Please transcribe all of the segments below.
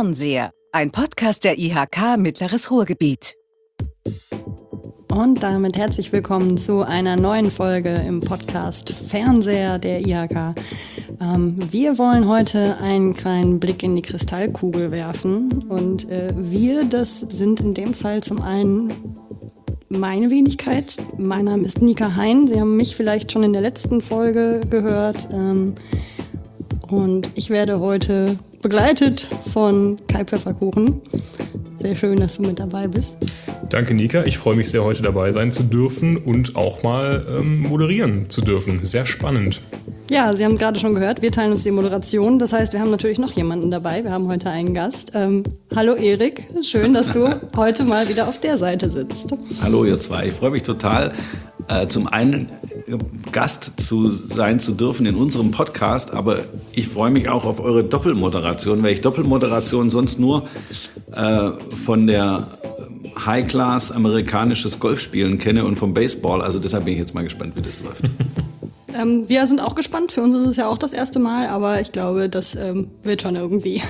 Fernseher, ein Podcast der IHK Mittleres Ruhrgebiet. Und damit herzlich willkommen zu einer neuen Folge im Podcast Fernseher der IHK. Wir wollen heute einen kleinen Blick in die Kristallkugel werfen. Und wir, das sind in dem Fall zum einen meine Wenigkeit. Mein Name ist Nika Hein. Sie haben mich vielleicht schon in der letzten Folge gehört. Und ich werde heute begleitet von Kai Pfefferkuchen. Sehr schön, dass du mit dabei bist. Danke, Nika. Ich freue mich sehr, heute dabei sein zu dürfen und auch mal moderieren zu dürfen. Sehr spannend. Ja, Sie haben gerade schon gehört, wir teilen uns die Moderation. Das heißt, wir haben natürlich noch jemanden dabei. Wir haben heute einen Gast. Hallo Erik, schön, dass du heute mal wieder auf der Seite sitzt. Hallo ihr zwei, ich freue mich total, zum einen Gast sein zu dürfen in unserem Podcast, aber ich freue mich auch auf eure Doppelmoderation, weil ich Doppelmoderation sonst nur von der High-Class amerikanisches Golfspielen kenne und vom Baseball. Also deshalb bin ich jetzt mal gespannt, wie das läuft. Wir sind auch gespannt. Für uns ist es ja auch das erste Mal, aber ich glaube, das wird schon irgendwie.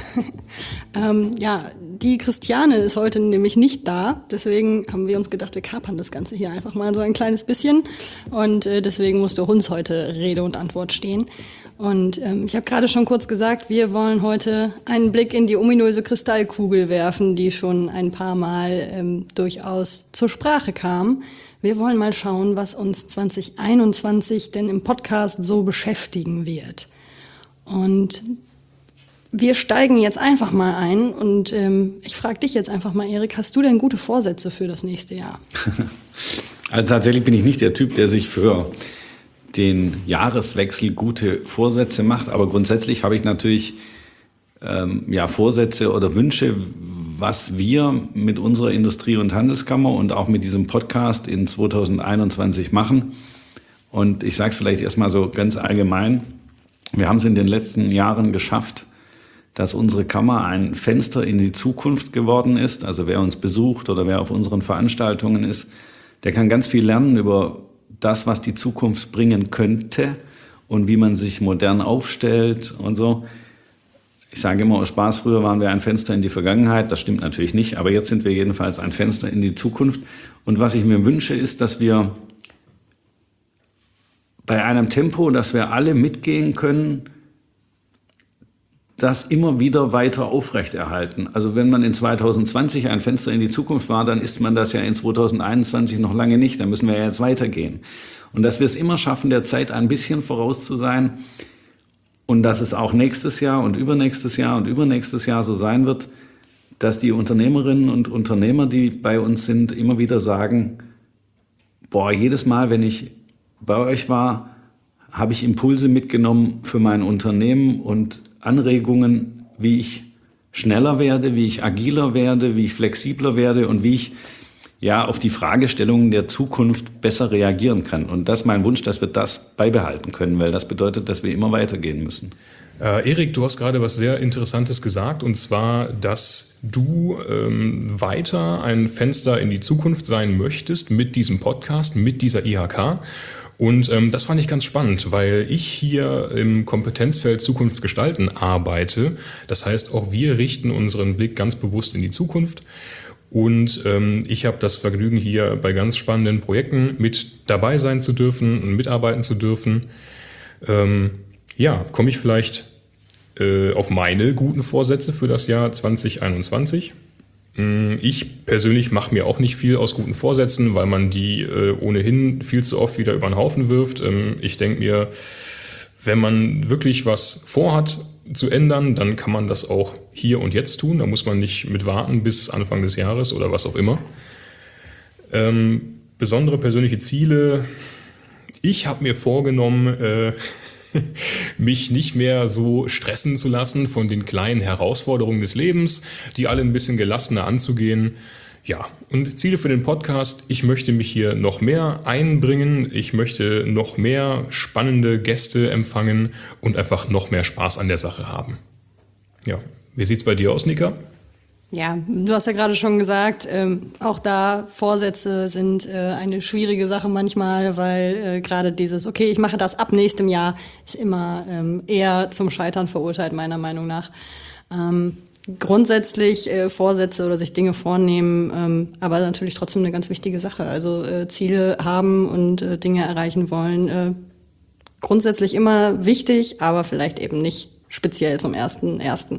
Die Christiane ist heute nämlich nicht da. Deswegen haben wir uns gedacht, wir kapern das Ganze hier einfach mal so ein kleines bisschen. Und deswegen musste uns heute Rede und Antwort stehen. Und ich habe gerade schon kurz gesagt, wir wollen heute einen Blick in die ominöse Kristallkugel werfen, die schon ein paar Mal durchaus zur Sprache kam. Wir wollen mal schauen, was uns 2021 denn im Podcast so beschäftigen wird. Und wir steigen jetzt einfach mal ein und ich frage dich jetzt einfach mal, Erik, hast du denn gute Vorsätze für das nächste Jahr? Also tatsächlich bin ich nicht der Typ, der sich für den Jahreswechsel gute Vorsätze macht, aber grundsätzlich habe ich natürlich Vorsätze oder Wünsche, was wir mit unserer Industrie- und Handelskammer und auch mit diesem Podcast in 2021 machen. Und ich sage es vielleicht erstmal so ganz allgemein. Wir haben es in den letzten Jahren geschafft, dass unsere Kammer ein Fenster in die Zukunft geworden ist. Also wer uns besucht oder wer auf unseren Veranstaltungen ist, der kann ganz viel lernen über das, was die Zukunft bringen könnte und wie man sich modern aufstellt und so. Ich sage immer aus Spaß, früher waren wir ein Fenster in die Vergangenheit. Das stimmt natürlich nicht, aber jetzt sind wir jedenfalls ein Fenster in die Zukunft. Und was ich mir wünsche, ist, dass wir bei einem Tempo, dass wir alle mitgehen können, das immer wieder weiter aufrechterhalten. Also wenn man in 2020 ein Fenster in die Zukunft war, dann ist man das ja in 2021 noch lange nicht. Dann müssen wir ja jetzt weitergehen. Und dass wir es immer schaffen, der Zeit ein bisschen voraus zu sein und dass es auch nächstes Jahr und übernächstes Jahr und übernächstes Jahr so sein wird, dass die Unternehmerinnen und Unternehmer, die bei uns sind, immer wieder sagen, jedes Mal, wenn ich bei euch war, habe ich Impulse mitgenommen für mein Unternehmen und Anregungen, wie ich schneller werde, wie ich agiler werde, wie ich flexibler werde und wie ich auf die Fragestellungen der Zukunft besser reagieren kann. Und das ist mein Wunsch, dass wir das beibehalten können, weil das bedeutet, dass wir immer weitergehen müssen. Erik, du hast gerade was sehr Interessantes gesagt, und zwar, dass du weiter ein Fenster in die Zukunft sein möchtest mit diesem Podcast, mit dieser IHK. Und das fand ich ganz spannend, weil ich hier im Kompetenzfeld Zukunft gestalten arbeite. Das heißt, auch wir richten unseren Blick ganz bewusst in die Zukunft. Und ich habe das Vergnügen, hier bei ganz spannenden Projekten mit dabei sein zu dürfen und mitarbeiten zu dürfen. Komme ich vielleicht auf meine guten Vorsätze für das Jahr 2021. Ich persönlich mache mir auch nicht viel aus guten Vorsätzen, weil man die ohnehin viel zu oft wieder über den Haufen wirft. Ich denke mir, wenn man wirklich was vorhat zu ändern, dann kann man das auch hier und jetzt tun. Da muss man nicht mit warten bis Anfang des Jahres oder was auch immer. Besondere persönliche Ziele. Ich habe mir vorgenommen, mich nicht mehr so stressen zu lassen von den kleinen Herausforderungen des Lebens, die alle ein bisschen gelassener anzugehen. Ja, und Ziele für den Podcast: Ich möchte mich hier noch mehr einbringen, ich möchte noch mehr spannende Gäste empfangen und einfach noch mehr Spaß an der Sache haben. Ja, wie sieht's bei dir aus, Nika? Ja, du hast ja gerade schon gesagt, auch da Vorsätze sind eine schwierige Sache manchmal, weil gerade dieses, okay, ich mache das ab nächstem Jahr, ist immer eher zum Scheitern verurteilt, meiner Meinung nach. grundsätzlich Vorsätze oder sich Dinge vornehmen, aber natürlich trotzdem eine ganz wichtige Sache. Also Ziele haben und Dinge erreichen wollen. Grundsätzlich immer wichtig, aber vielleicht eben nicht speziell zum 1.1.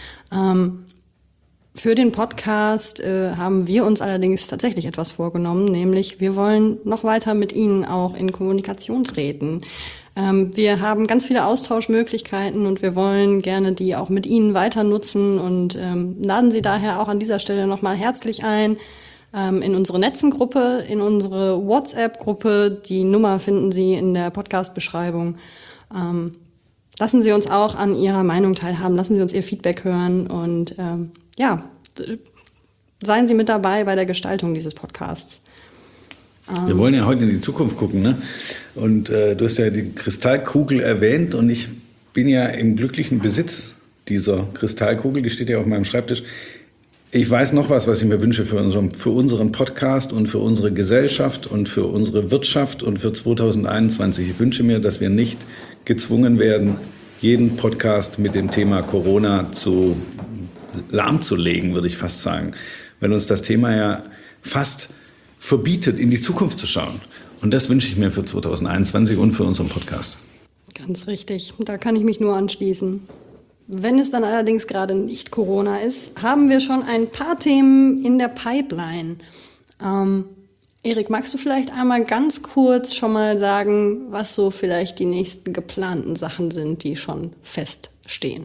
Für den Podcast haben wir uns allerdings tatsächlich etwas vorgenommen, nämlich wir wollen noch weiter mit Ihnen auch in Kommunikation treten. Wir haben ganz viele Austauschmöglichkeiten und wir wollen gerne die auch mit Ihnen weiter nutzen und laden Sie daher auch an dieser Stelle nochmal herzlich ein in unsere Netzengruppe, in unsere WhatsApp-Gruppe. Die Nummer finden Sie in der Podcast-Beschreibung. Lassen Sie uns auch an Ihrer Meinung teilhaben, lassen Sie uns Ihr Feedback hören und seien Sie mit dabei bei der Gestaltung dieses Podcasts. Wir wollen ja heute in die Zukunft gucken, ne? Und du hast ja die Kristallkugel erwähnt und ich bin ja im glücklichen Besitz dieser Kristallkugel, die steht ja auf meinem Schreibtisch. Ich weiß noch was ich mir wünsche für unseren Podcast und für unsere Gesellschaft und für unsere Wirtschaft und für 2021. Ich wünsche mir, dass wir nicht gezwungen werden, jeden Podcast mit dem Thema Corona lahmzulegen, würde ich fast sagen. Weil uns das Thema ja fast verbietet, in die Zukunft zu schauen. Und das wünsche ich mir für 2021 und für unseren Podcast. Ganz richtig. Da kann ich mich nur anschließen. Wenn es dann allerdings gerade nicht Corona ist, haben wir schon ein paar Themen in der Pipeline. Erik, magst du vielleicht einmal ganz kurz schon mal sagen, was so vielleicht die nächsten geplanten Sachen sind, die schon feststehen?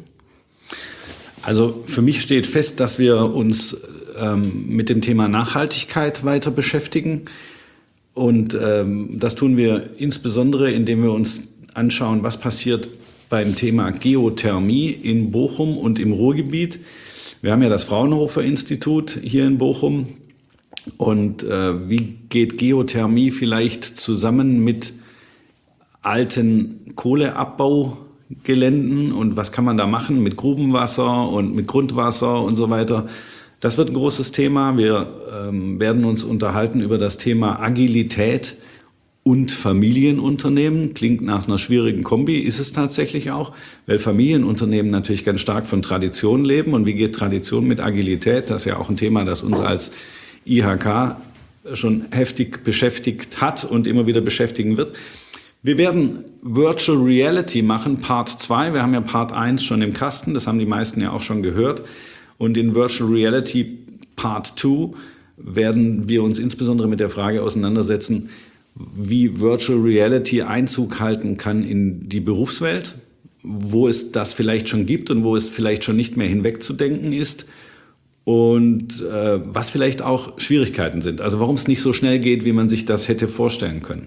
Also für mich steht fest, dass wir uns mit dem Thema Nachhaltigkeit weiter beschäftigen. Und das tun wir insbesondere, indem wir uns anschauen, was passiert beim Thema Geothermie in Bochum und im Ruhrgebiet. Wir haben ja das Fraunhofer-Institut hier in Bochum. Und wie geht Geothermie vielleicht zusammen mit alten Kohleabbaugeländen und was kann man da machen mit Grubenwasser und mit Grundwasser und so weiter? Das wird ein großes Thema. Wir werden uns unterhalten über das Thema Agilität und Familienunternehmen. Klingt nach einer schwierigen Kombi, ist es tatsächlich auch, weil Familienunternehmen natürlich ganz stark von Tradition leben. Und wie geht Tradition mit Agilität? Das ist ja auch ein Thema, das uns als IHK schon heftig beschäftigt hat und immer wieder beschäftigen wird. Wir werden Virtual Reality machen, Part 2. Wir haben ja Part 1 schon im Kasten, das haben die meisten ja auch schon gehört. Und in Virtual Reality Part 2 werden wir uns insbesondere mit der Frage auseinandersetzen, wie Virtual Reality Einzug halten kann in die Berufswelt, wo es das vielleicht schon gibt und wo es vielleicht schon nicht mehr hinwegzudenken ist und was vielleicht auch Schwierigkeiten sind. Also warum es nicht so schnell geht, wie man sich das hätte vorstellen können.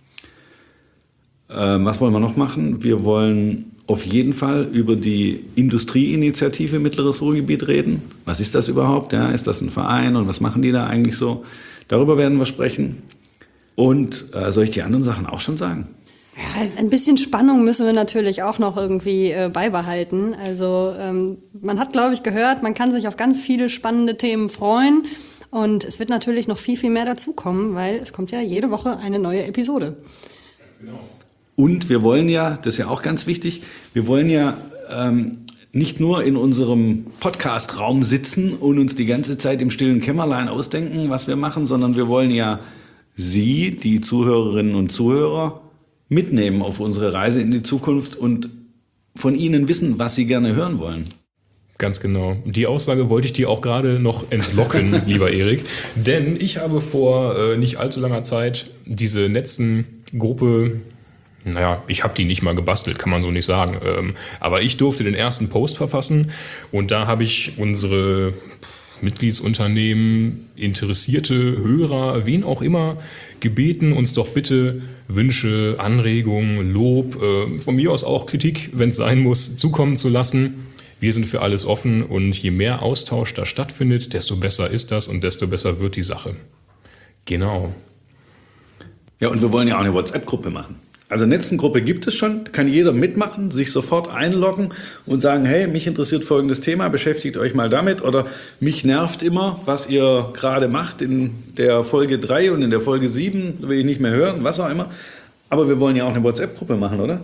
Was wollen wir noch machen? Wir wollen auf jeden Fall über die Industrieinitiative Mittleres Ruhrgebiet reden. Was ist das überhaupt? Ja, ist das ein Verein und was machen die da eigentlich so? Darüber werden wir sprechen. Und soll ich die anderen Sachen auch schon sagen? Ja, ein bisschen Spannung müssen wir natürlich auch noch irgendwie beibehalten. Also man hat, glaube ich, gehört, man kann sich auf ganz viele spannende Themen freuen. Und es wird natürlich noch viel, viel mehr dazukommen, weil es kommt ja jede Woche eine neue Episode. Ganz genau. Und wir wollen ja, das ist ja auch ganz wichtig, wir wollen ja nicht nur in unserem Podcast-Raum sitzen und uns die ganze Zeit im stillen Kämmerlein ausdenken, was wir machen, sondern wir wollen ja Sie, die Zuhörerinnen und Zuhörer, mitnehmen auf unsere Reise in die Zukunft und von Ihnen wissen, was Sie gerne hören wollen. Ganz genau. Die Aussage wollte ich dir auch gerade noch entlocken, lieber Erik. Denn ich habe vor nicht allzu langer Zeit diese Netzengruppe, ich habe die nicht mal gebastelt, kann man so nicht sagen. Aber ich durfte den ersten Post verfassen und da habe ich unsere Mitgliedsunternehmen, interessierte Hörer, wen auch immer, gebeten, uns doch bitte Wünsche, Anregungen, Lob, von mir aus auch Kritik, wenn es sein muss, zukommen zu lassen. Wir sind für alles offen und je mehr Austausch da stattfindet, desto besser ist das und desto besser wird die Sache. Genau. Ja, und wir wollen ja auch eine WhatsApp-Gruppe machen. Also Netzengruppe gibt es schon, kann jeder mitmachen, sich sofort einloggen und sagen, hey, mich interessiert folgendes Thema, beschäftigt euch mal damit oder mich nervt immer, was ihr gerade macht in der Folge 3 und in der Folge 7, will ich nicht mehr hören, was auch immer. Aber wir wollen ja auch eine WhatsApp-Gruppe machen, oder?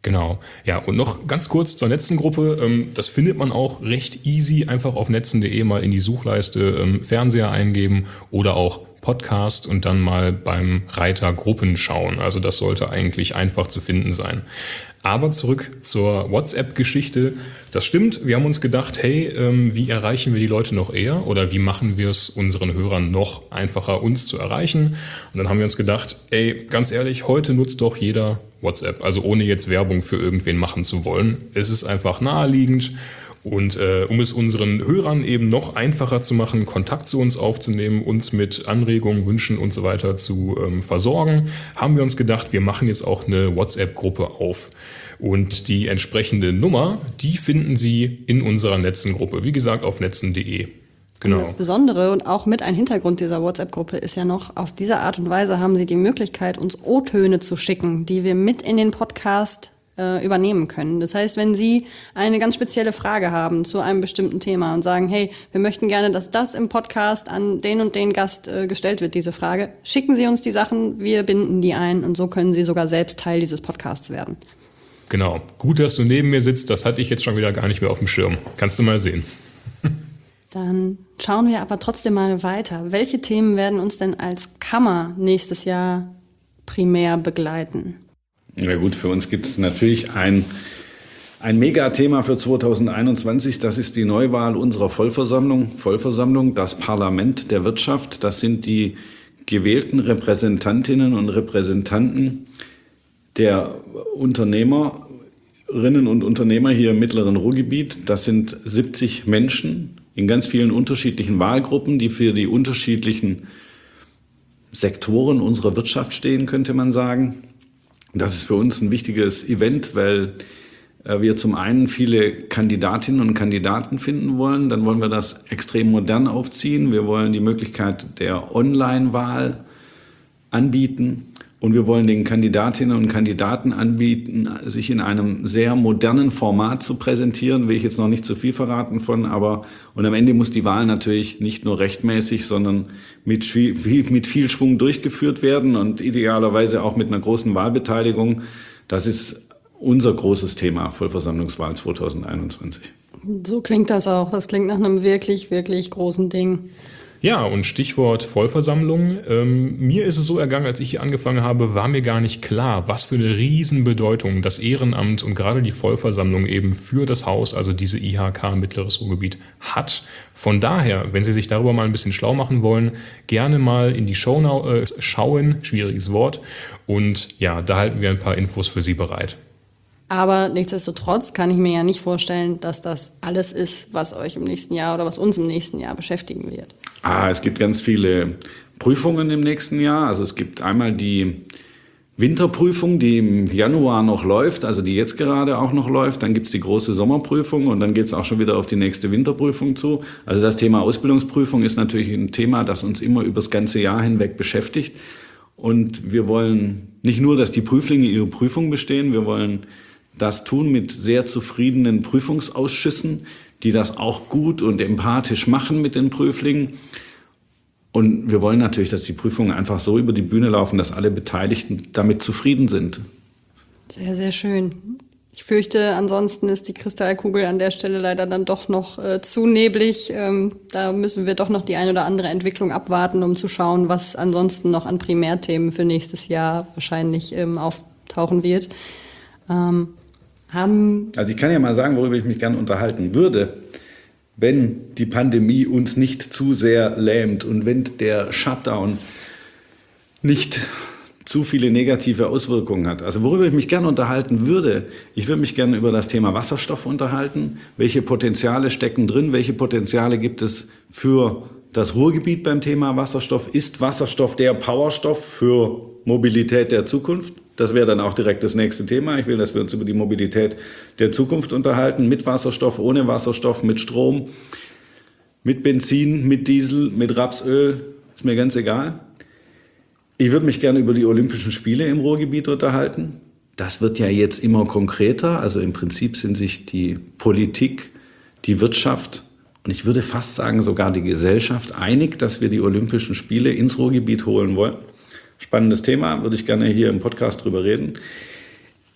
Genau. Ja, und noch ganz kurz zur Netzengruppe. Das findet man auch recht easy. Einfach auf netzen.de mal in die Suchleiste Fernseher eingeben oder auch Podcast und dann mal beim Reiter Gruppen schauen. Also das sollte eigentlich einfach zu finden sein. Aber zurück zur WhatsApp-Geschichte. Das stimmt, wir haben uns gedacht, hey, wie erreichen wir die Leute noch eher oder wie machen wir es unseren Hörern noch einfacher, uns zu erreichen? Und dann haben wir uns gedacht, ey, ganz ehrlich, heute nutzt doch jeder WhatsApp, also ohne jetzt Werbung für irgendwen machen zu wollen. Es ist einfach naheliegend. Und um es unseren Hörern eben noch einfacher zu machen, Kontakt zu uns aufzunehmen, uns mit Anregungen, Wünschen und so weiter zu versorgen, haben wir uns gedacht, wir machen jetzt auch eine WhatsApp-Gruppe auf. Und die entsprechende Nummer, die finden Sie in unserer Netzengruppe. Wie gesagt, auf netzen.de. Genau. Und das Besondere und auch mit ein Hintergrund dieser WhatsApp-Gruppe ist ja noch, auf diese Art und Weise haben Sie die Möglichkeit, uns O-Töne zu schicken, die wir mit in den Podcast übernehmen können. Das heißt, wenn Sie eine ganz spezielle Frage haben zu einem bestimmten Thema und sagen, hey, wir möchten gerne, dass das im Podcast an den und den Gast gestellt wird, diese Frage, schicken Sie uns die Sachen, wir binden die ein und so können Sie sogar selbst Teil dieses Podcasts werden. Genau. Gut, dass du neben mir sitzt, das hatte ich jetzt schon wieder gar nicht mehr auf dem Schirm. Kannst du mal sehen. Dann schauen wir aber trotzdem mal weiter. Welche Themen werden uns denn als Kammer nächstes Jahr primär begleiten? Ja gut, für uns gibt es natürlich ein Megathema für 2021. Das ist die Neuwahl unserer Vollversammlung, das Parlament der Wirtschaft. Das sind die gewählten Repräsentantinnen und Repräsentanten der Unternehmerinnen und Unternehmer hier im mittleren Ruhrgebiet. Das sind 70 Menschen in ganz vielen unterschiedlichen Wahlgruppen, die für die unterschiedlichen Sektoren unserer Wirtschaft stehen, könnte man sagen. Das ist für uns ein wichtiges Event, weil wir zum einen viele Kandidatinnen und Kandidaten finden wollen. Dann wollen wir das extrem modern aufziehen. Wir wollen die Möglichkeit der Online-Wahl anbieten. Und wir wollen den Kandidatinnen und Kandidaten anbieten, sich in einem sehr modernen Format zu präsentieren. Will ich jetzt noch nicht zu viel verraten von, und am Ende muss die Wahl natürlich nicht nur rechtmäßig, sondern mit viel Schwung durchgeführt werden und idealerweise auch mit einer großen Wahlbeteiligung. Das ist unser großes Thema, Vollversammlungswahl 2021. So klingt das auch. Das klingt nach einem wirklich, wirklich großen Ding. Ja, und Stichwort Vollversammlung. Mir ist es so ergangen, als ich hier angefangen habe, war mir gar nicht klar, was für eine Riesenbedeutung das Ehrenamt und gerade die Vollversammlung eben für das Haus, also diese IHK Mittleres Ruhrgebiet, hat. Von daher, wenn Sie sich darüber mal ein bisschen schlau machen wollen, gerne mal in die Shownotes schauen, schwieriges Wort. Und ja, da halten wir ein paar Infos für Sie bereit. Aber nichtsdestotrotz kann ich mir ja nicht vorstellen, dass das alles ist, was euch im nächsten Jahr oder was uns im nächsten Jahr beschäftigen wird. Es gibt ganz viele Prüfungen im nächsten Jahr. Also es gibt einmal die Winterprüfung, die im Januar noch läuft, also die jetzt gerade auch noch läuft. Dann gibt es die große Sommerprüfung und dann geht es auch schon wieder auf die nächste Winterprüfung zu. Also das Thema Ausbildungsprüfung ist natürlich ein Thema, das uns immer über das ganze Jahr hinweg beschäftigt. Und wir wollen nicht nur, dass die Prüflinge ihre Prüfung bestehen, wir wollen das tun mit sehr zufriedenen Prüfungsausschüssen, die das auch gut und empathisch machen mit den Prüflingen. Und wir wollen natürlich, dass die Prüfungen einfach so über die Bühne laufen, dass alle Beteiligten damit zufrieden sind. Sehr, sehr schön. Ich fürchte, ansonsten ist die Kristallkugel an der Stelle leider dann doch noch zu neblig. Da müssen wir doch noch die eine oder andere Entwicklung abwarten, um zu schauen, was ansonsten noch an Primärthemen für nächstes Jahr wahrscheinlich auftauchen wird. Also ich kann ja mal sagen, worüber ich mich gerne unterhalten würde, wenn die Pandemie uns nicht zu sehr lähmt und wenn der Shutdown nicht zu viele negative Auswirkungen hat. Also worüber ich mich gerne unterhalten würde, ich würde mich gerne über das Thema Wasserstoff unterhalten. Welche Potenziale stecken drin? Welche Potenziale gibt es für das Ruhrgebiet beim Thema Wasserstoff? Ist Wasserstoff der Powerstoff für Mobilität der Zukunft? Das wäre dann auch direkt das nächste Thema. Ich will, dass wir uns über die Mobilität der Zukunft unterhalten. Mit Wasserstoff, ohne Wasserstoff, mit Strom, mit Benzin, mit Diesel, mit Rapsöl. Ist mir ganz egal. Ich würde mich gerne über die Olympischen Spiele im Ruhrgebiet unterhalten. Das wird ja jetzt immer konkreter. Also im Prinzip sind sich die Politik, die Wirtschaft und ich würde fast sagen sogar die Gesellschaft einig, dass wir die Olympischen Spiele ins Ruhrgebiet holen wollen. Spannendes Thema, würde ich gerne hier im Podcast drüber reden.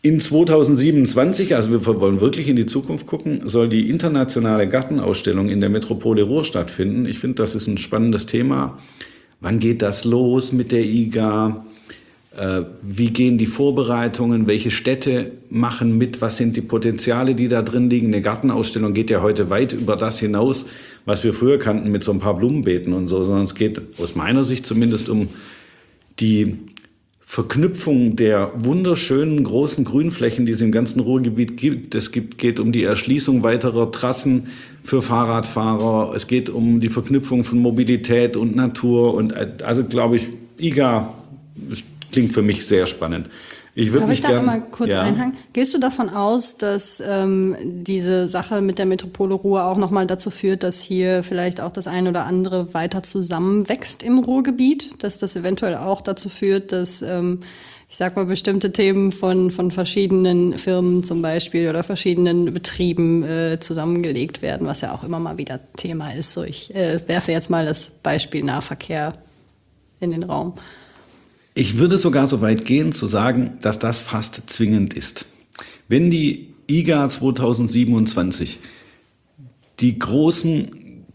In 2027, also wir wollen wirklich in die Zukunft gucken, soll die internationale Gartenausstellung in der Metropole Ruhr stattfinden. Ich finde, das ist ein spannendes Thema. Wann geht das los mit der IGA? Wie gehen die Vorbereitungen? Welche Städte machen mit? Was sind die Potenziale, die da drin liegen? Eine Gartenausstellung geht ja heute weit über das hinaus, was wir früher kannten mit so ein paar Blumenbeeten und so, sondern es geht aus meiner Sicht zumindest um die Verknüpfung der wunderschönen großen Grünflächen, die es im ganzen Ruhrgebiet gibt. Geht um die Erschließung weiterer Trassen für Fahrradfahrer. Es geht um die Verknüpfung von Mobilität und Natur. Und also glaube ich, IGA klingt für mich sehr spannend. Darf ich da mal kurz einhaken? Gehst du davon aus, dass diese Sache mit der Metropole Ruhr auch nochmal dazu führt, dass hier vielleicht auch das eine oder andere weiter zusammenwächst im Ruhrgebiet? Dass das eventuell auch dazu führt, dass, ich sag mal, bestimmte Themen von verschiedenen Firmen zum Beispiel oder verschiedenen Betrieben zusammengelegt werden, was ja auch immer mal wieder Thema ist. So, ich werfe jetzt mal das Beispiel Nahverkehr in den Raum. Ich würde sogar so weit gehen, zu sagen, dass das fast zwingend ist. Wenn die IGA 2027 die großen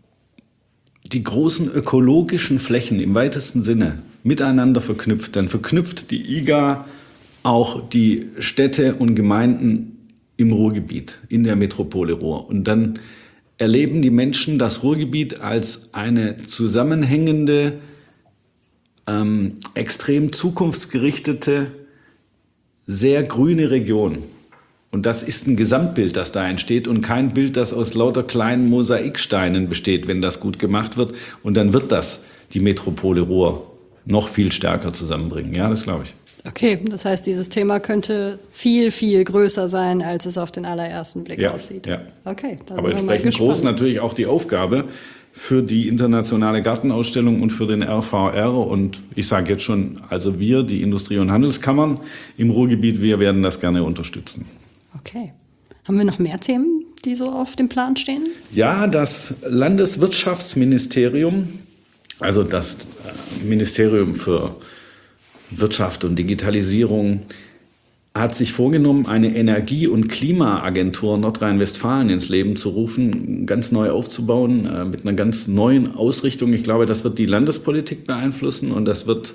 ökologischen Flächen im weitesten Sinne miteinander verknüpft, dann verknüpft die IGA auch die Städte und Gemeinden im Ruhrgebiet, in der Metropole Ruhr. Und dann erleben die Menschen das Ruhrgebiet als eine zusammenhängende, extrem zukunftsgerichtete, sehr grüne Region. Und das ist ein Gesamtbild, das da entsteht und kein Bild, das aus lauter kleinen Mosaiksteinen besteht, wenn das gut gemacht wird. Und dann wird das die Metropole Ruhr noch viel stärker zusammenbringen. Ja, das glaube ich. Okay, das heißt, dieses Thema könnte viel, viel größer sein, als es auf den allerersten Blick aussieht. Ja. Okay, dann aber entsprechend groß natürlich auch die Aufgabe für die internationale Gartenausstellung und für den RVR. Und ich sage jetzt schon, also wir, die Industrie- und Handelskammern im Ruhrgebiet, wir werden das gerne unterstützen. Okay. Haben wir noch mehr Themen, die so auf dem Plan stehen? Ja, das Landeswirtschaftsministerium, also das Ministerium für Wirtschaft und Digitalisierung, hat sich vorgenommen, eine Energie- und Klimaagentur Nordrhein-Westfalen ins Leben zu rufen, ganz neu aufzubauen, mit einer ganz neuen Ausrichtung. Ich glaube, das wird die Landespolitik beeinflussen und das wird,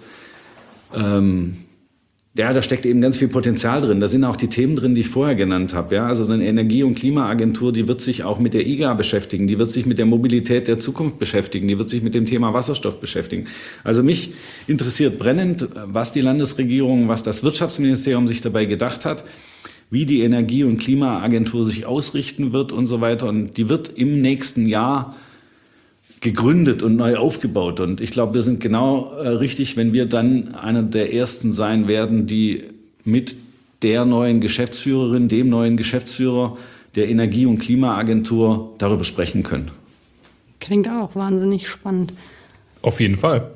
da steckt eben ganz viel Potenzial drin. Da sind auch die Themen drin, die ich vorher genannt habe. Ja? Also eine Energie- und Klimaagentur, die wird sich auch mit der IGA beschäftigen, die wird sich mit der Mobilität der Zukunft beschäftigen, die wird sich mit dem Thema Wasserstoff beschäftigen. Also mich interessiert brennend, was die Landesregierung, was das Wirtschaftsministerium sich dabei gedacht hat, wie die Energie- und Klimaagentur sich ausrichten wird und so weiter. Und die wird im nächsten Jahr gegründet und neu aufgebaut. Und ich glaube, wir sind genau richtig, wenn wir dann einer der Ersten sein werden, die mit der neuen Geschäftsführerin, dem neuen Geschäftsführer der Energie- und Klimaagentur darüber sprechen können. Klingt auch wahnsinnig spannend. Auf jeden Fall.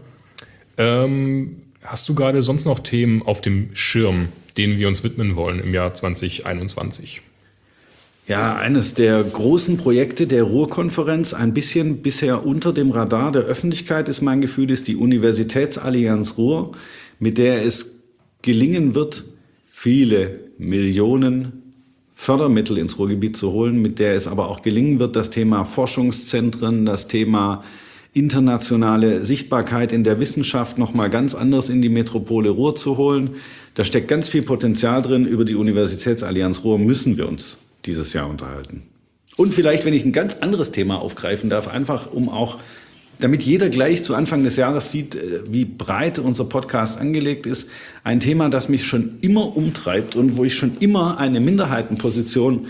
Hast du gerade sonst noch Themen auf dem Schirm, denen wir uns widmen wollen im Jahr 2021? Ja, eines der großen Projekte der Ruhrkonferenz, ein bisschen bisher unter dem Radar der Öffentlichkeit ist mein Gefühl, ist die Universitätsallianz Ruhr, mit der es gelingen wird, viele Millionen Fördermittel ins Ruhrgebiet zu holen, mit der es aber auch gelingen wird, das Thema Forschungszentren, das Thema internationale Sichtbarkeit in der Wissenschaft noch mal ganz anders in die Metropole Ruhr zu holen. Da steckt ganz viel Potenzial drin. Über die Universitätsallianz Ruhr müssen wir uns dieses Jahr unterhalten. Und vielleicht, wenn ich ein ganz anderes Thema aufgreifen darf, einfach um auch, damit jeder gleich zu Anfang des Jahres sieht, wie breit unser Podcast angelegt ist, ein Thema, das mich schon immer umtreibt und wo ich schon immer eine Minderheitenposition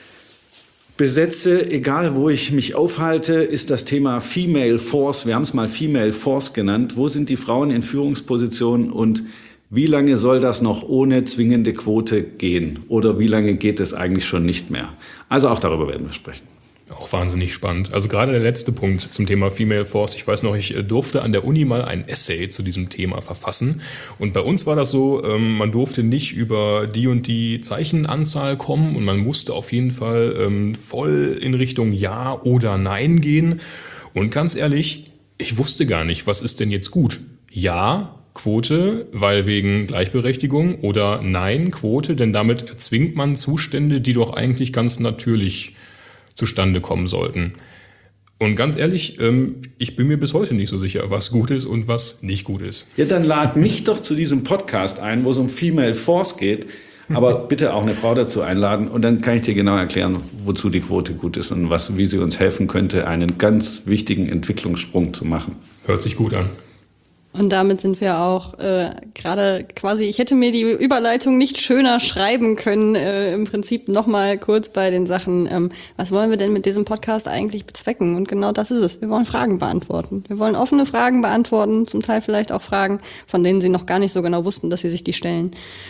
besetze, egal wo ich mich aufhalte, ist das Thema Female Force. Wir haben es mal Female Force genannt. Wo sind die Frauen in Führungspositionen und wie lange soll das noch ohne zwingende Quote gehen? Oder wie lange geht es eigentlich schon nicht mehr? Also auch darüber werden wir sprechen. Auch wahnsinnig spannend. Also gerade der letzte Punkt zum Thema Female Force. Ich weiß noch, ich durfte an der Uni mal ein Essay zu diesem Thema verfassen. Und bei uns war das so, man durfte nicht über die und die Zeichenanzahl kommen und man musste auf jeden Fall voll in Richtung Ja oder Nein gehen. Und ganz ehrlich, ich wusste gar nicht, was ist denn jetzt gut? Ja Quote, weil wegen Gleichberechtigung oder nein, Quote, denn damit erzwingt man Zustände, die doch eigentlich ganz natürlich zustande kommen sollten. Und ganz ehrlich, ich bin mir bis heute nicht so sicher, was gut ist und was nicht gut ist. Ja, dann lad mich doch zu diesem Podcast ein, wo es um Female Force geht, aber bitte auch eine Frau dazu einladen und dann kann ich dir genau erklären, wozu die Quote gut ist und wie sie uns helfen könnte, einen ganz wichtigen Entwicklungssprung zu machen. Hört sich gut an. Und damit sind wir auch gerade quasi, ich hätte mir die Überleitung nicht schöner schreiben können, im Prinzip nochmal kurz bei den Sachen, was wollen wir denn mit diesem Podcast eigentlich bezwecken? Und genau das ist es. Wir wollen Fragen beantworten. Wir wollen offene Fragen beantworten, zum Teil vielleicht auch Fragen, von denen Sie noch gar nicht so genau wussten, dass Sie sich die stellen.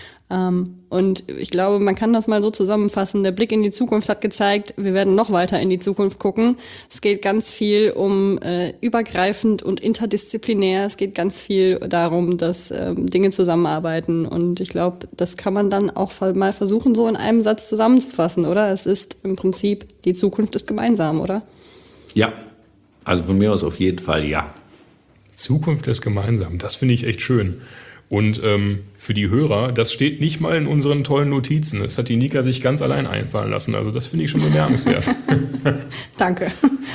Und ich glaube, man kann das mal so zusammenfassen. Der Blick in die Zukunft hat gezeigt, wir werden noch weiter in die Zukunft gucken. Es geht ganz viel um übergreifend und interdisziplinär. Es geht ganz viel darum, dass Dinge zusammenarbeiten. Und ich glaube, das kann man dann auch mal versuchen, so in einem Satz zusammenzufassen, oder? Es ist im Prinzip, die Zukunft ist gemeinsam, oder? Ja, also von mir aus auf jeden Fall ja. Zukunft ist gemeinsam, das finde ich echt schön. Und für die Hörer, das steht nicht mal in unseren tollen Notizen. Das hat die Nika sich ganz allein einfallen lassen. Also das finde ich schon bemerkenswert. Danke.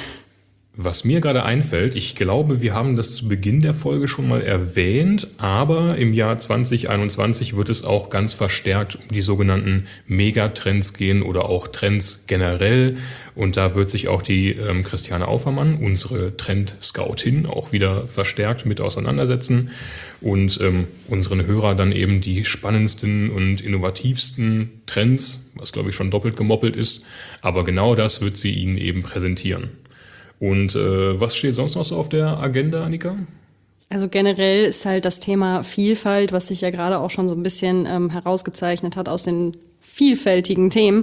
Was mir gerade einfällt, ich glaube, wir haben das zu Beginn der Folge schon mal erwähnt, aber im Jahr 2021 wird es auch ganz verstärkt um die sogenannten Megatrends gehen oder auch Trends generell. Und da wird sich auch die Christiane Aufermann, unsere Trend-Scoutin, auch wieder verstärkt mit auseinandersetzen und unseren Hörer dann eben die spannendsten und innovativsten Trends, was glaube ich schon doppelt gemoppelt ist, aber genau das wird sie Ihnen eben präsentieren. Und was steht sonst noch so auf der Agenda, Annika? Also generell ist halt das Thema Vielfalt, was sich ja gerade auch schon so ein bisschen herausgezeichnet hat aus den vielfältigen Themen,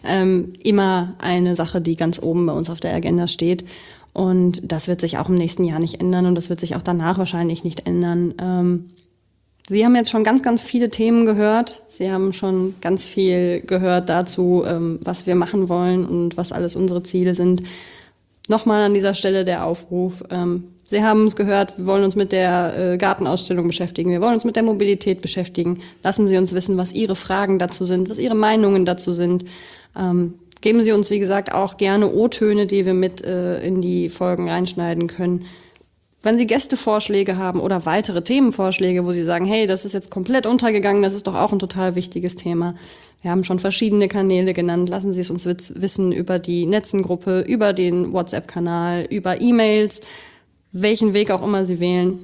immer eine Sache, die ganz oben bei uns auf der Agenda steht. Und das wird sich auch im nächsten Jahr nicht ändern und das wird sich auch danach wahrscheinlich nicht ändern. Sie haben jetzt schon ganz, ganz viele Themen gehört. Sie haben schon ganz viel gehört dazu, was wir machen wollen und was alles unsere Ziele sind. Nochmal an dieser Stelle der Aufruf. Sie haben es gehört, wir wollen uns mit der Gartenausstellung beschäftigen, wir wollen uns mit der Mobilität beschäftigen. Lassen Sie uns wissen, was Ihre Fragen dazu sind, was Ihre Meinungen dazu sind. Geben Sie uns, wie gesagt, auch gerne O-Töne, die wir mit in die Folgen reinschneiden können. Wenn Sie Gästevorschläge haben oder weitere Themenvorschläge, wo Sie sagen, hey, das ist jetzt komplett untergegangen, das ist doch auch ein total wichtiges Thema. Wir haben schon verschiedene Kanäle genannt. Lassen Sie es uns wissen über die Netzengruppe, über den WhatsApp-Kanal, über E-Mails, welchen Weg auch immer Sie wählen.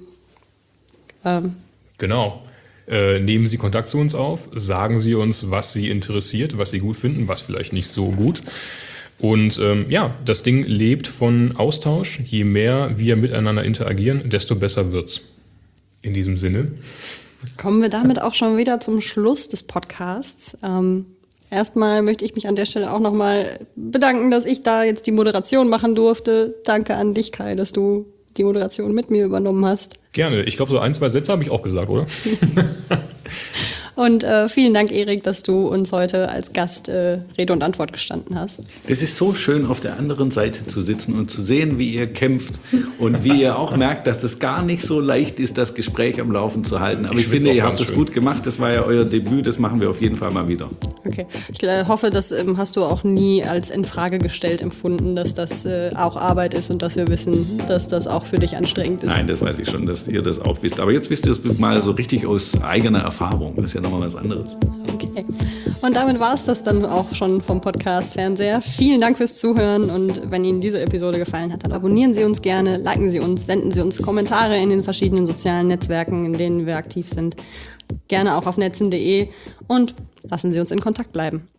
Genau. Nehmen Sie Kontakt zu uns auf, sagen Sie uns, was Sie interessiert, was Sie gut finden, was vielleicht nicht so gut. Und das Ding lebt von Austausch. Je mehr wir miteinander interagieren, desto besser wird's. In diesem Sinne. Kommen wir damit auch schon wieder zum Schluss des Podcasts. Erstmal möchte ich mich an der Stelle auch nochmal bedanken, dass ich da jetzt die Moderation machen durfte. Danke an dich, Kai, dass du die Moderation mit mir übernommen hast. Gerne. Ich glaube, so 1, 2 Sätze habe ich auch gesagt, oder? Und vielen Dank, Erik, dass du uns heute als Gast Rede und Antwort gestanden hast. Das ist so schön, auf der anderen Seite zu sitzen und zu sehen, wie ihr kämpft und wie ihr auch merkt, dass das gar nicht so leicht ist, das Gespräch am Laufen zu halten. Aber ich finde, ihr habt das gut gemacht. Das war ja euer Debüt. Das machen wir auf jeden Fall mal wieder. Okay. Ich hoffe, das hast du auch nie als in Frage gestellt empfunden, dass das auch Arbeit ist und dass wir wissen, dass das auch für dich anstrengend ist. Nein, das weiß ich schon, dass ihr das auch wisst. Aber jetzt wisst ihr es mal so richtig aus eigener Erfahrung. Das ist ja nochmal was anderes. Okay. Und damit war es das dann auch schon vom Podcast Fernseher. Vielen Dank fürs Zuhören und wenn Ihnen diese Episode gefallen hat, dann abonnieren Sie uns gerne, liken Sie uns, senden Sie uns Kommentare in den verschiedenen sozialen Netzwerken, in denen wir aktiv sind. Gerne auch auf netzen.de und lassen Sie uns in Kontakt bleiben.